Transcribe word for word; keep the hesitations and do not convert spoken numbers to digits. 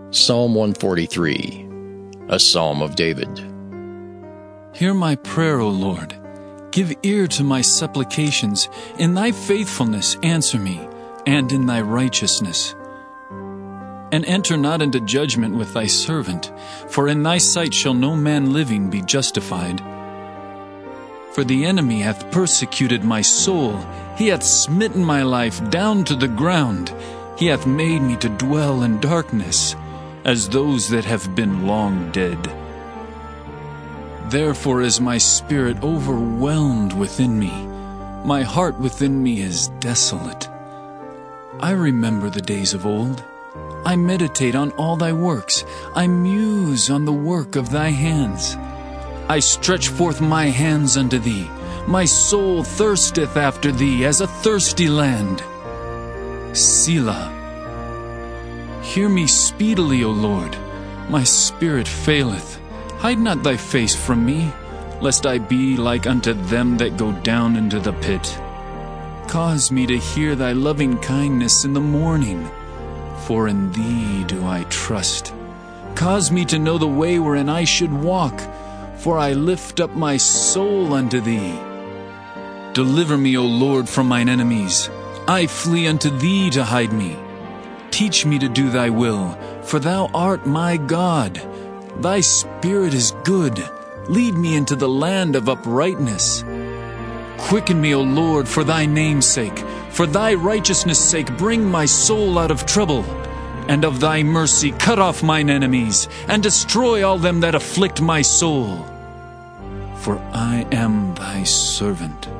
Psalm one forty-three, a Psalm of David. Hear my prayer, O Lord. Give ear to my supplications. In thy faithfulness answer me, and in thy righteousness. And enter not into judgment with thy servant, for in thy sight shall no man living be justified. For the enemy hath persecuted my soul. He hath smitten my life down to the ground. He hath made me to dwell in darkness, as those that have been long dead. Therefore is my spirit overwhelmed within me. My heart within me is desolate. I remember the days of old. I meditate on all thy works. I muse on the work of thy hands. I stretch forth my hands unto thee. My soul thirsteth after thee as a thirsty land. Selah. Hear me speedily, O Lord. My spirit faileth. Hide not thy face from me, lest I be like unto them that go down into the pit. Cause me to hear thy loving kindness in the morning, for in thee do I trust. Cause me to know the way wherein I should walk, for I lift up my soul unto thee. Deliver me, O Lord, from mine enemies. I flee unto thee to hide me. Teach me to do thy will, for thou art my God. Thy spirit is good. Lead me into the land of uprightness. Quicken me, O Lord, for thy name's sake. For thy righteousness' sake, bring my soul out of trouble. And of thy mercy cut off mine enemies, and destroy all them that afflict my soul. For I am thy servant.